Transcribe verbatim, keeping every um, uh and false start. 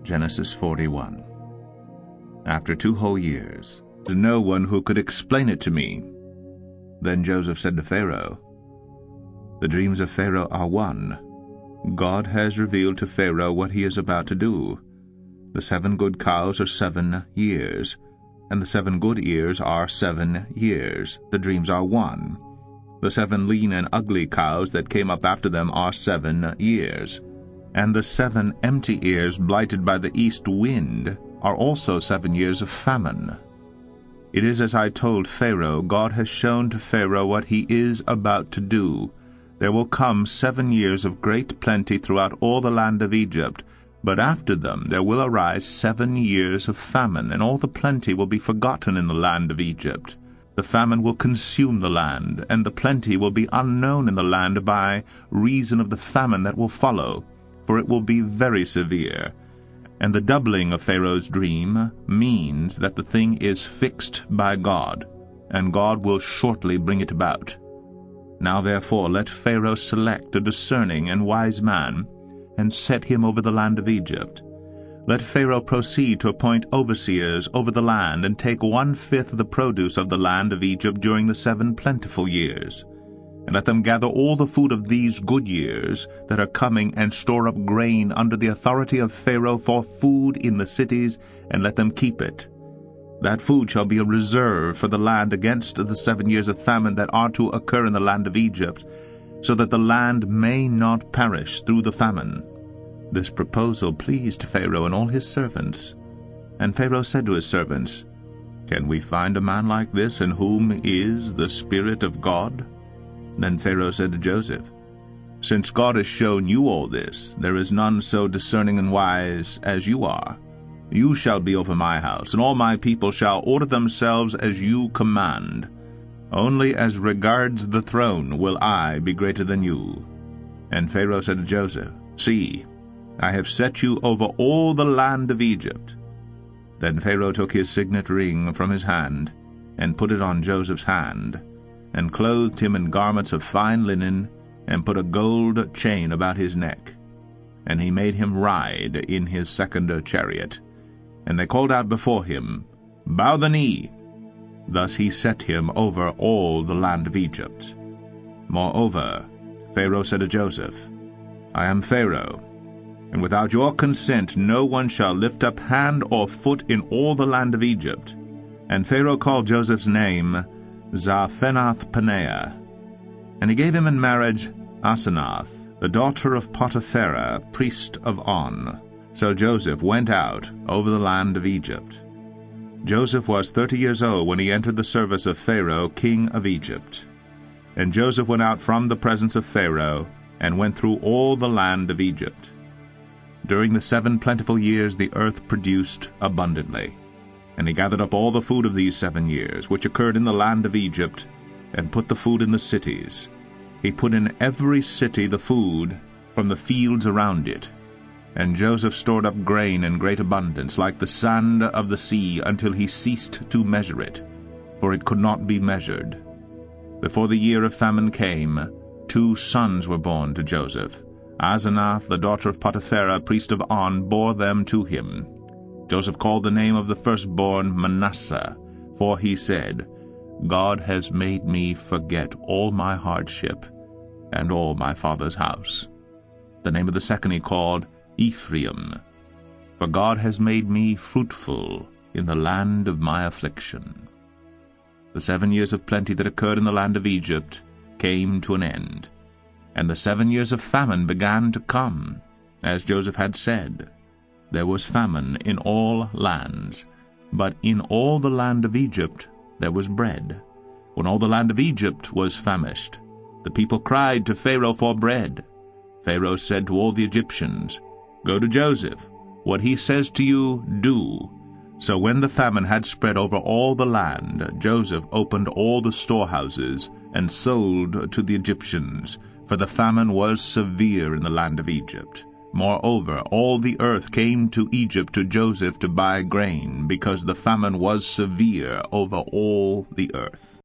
Genesis forty-one. After two whole years, there's no one who could explain it to me. Then Joseph said to Pharaoh, "The dreams of Pharaoh are one. God has revealed to Pharaoh what he is about to do. The seven good cows are seven years, and the seven good ears are seven years. The dreams are one. The seven lean and ugly cows that came up after them are seven years. And the seven empty ears blighted by the east wind are also seven years of famine. It is as I told Pharaoh. God has shown to Pharaoh what he is about to do. There will come seven years of great plenty throughout all the land of Egypt, but after them there will arise seven years of famine, and all the plenty will be forgotten in the land of Egypt. The famine will consume the land, and the plenty will be unknown in the land by reason of the famine that will follow, for it will be very severe. And the doubling of Pharaoh's dream means that the thing is fixed by God, and God will shortly bring it about. Now therefore let Pharaoh select a discerning and wise man, and set him over the land of Egypt. Let Pharaoh proceed to appoint overseers over the land, and take one-fifth of the produce of the land of Egypt during the seven plentiful years. And let them gather all the food of these good years that are coming, and store up grain under the authority of Pharaoh for food in the cities, and let them keep it. That food shall be a reserve for the land against the seven years of famine that are to occur in the land of Egypt, so that the land may not perish through the famine." This proposal pleased Pharaoh and all his servants. And Pharaoh said to his servants, "Can we find a man like this in whom is the Spirit of God?" Then Pharaoh said to Joseph, "Since God has shown you all this, there is none so discerning and wise as you are. You shall be over my house, and all my people shall order themselves as you command. Only as regards the throne will I be greater than you." And Pharaoh said to Joseph, "See, I have set you over all the land of Egypt." Then Pharaoh took his signet ring from his hand, and put it on Joseph's hand, and clothed him in garments of fine linen, and put a gold chain about his neck. And he made him ride in his second chariot. And they called out before him, "Bow the knee." Thus he set him over all the land of Egypt. Moreover, Pharaoh said to Joseph, "I am Pharaoh, and without your consent no one shall lift up hand or foot in all the land of Egypt." And Pharaoh called Joseph's name Zaphenath-paneah. And he gave him in marriage Asenath, the daughter of Potipherah, priest of On. So Joseph went out over the land of Egypt. Joseph was thirty years old when he entered the service of Pharaoh, king of Egypt. And Joseph went out from the presence of Pharaoh, and went through all the land of Egypt. During the seven plentiful years the earth produced abundantly. And he gathered up all the food of these seven years, which occurred in the land of Egypt, and put the food in the cities. He put in every city the food from the fields around it. And Joseph stored up grain in great abundance, like the sand of the sea, until he ceased to measure it, for it could not be measured. Before the year of famine came, two sons were born to Joseph. Asenath, the daughter of Potipherah, priest of On, bore them to him. Joseph called the name of the firstborn Manasseh, for he said, "God has made me forget all my hardship and all my father's house." The name of the second he called Ephraim, for God has made me fruitful in the land of my affliction. The seven years of plenty that occurred in the land of Egypt came to an end, and the seven years of famine began to come, as Joseph had said. There was famine in all lands, but in all the land of Egypt there was bread. When all the land of Egypt was famished, the people cried to Pharaoh for bread. Pharaoh said to all the Egyptians, "Go to Joseph. What he says to you, do." So when the famine had spread over all the land, Joseph opened all the storehouses and sold to the Egyptians, for the famine was severe in the land of Egypt. Moreover, all the earth came to Egypt to Joseph to buy grain, because the famine was severe over all the earth.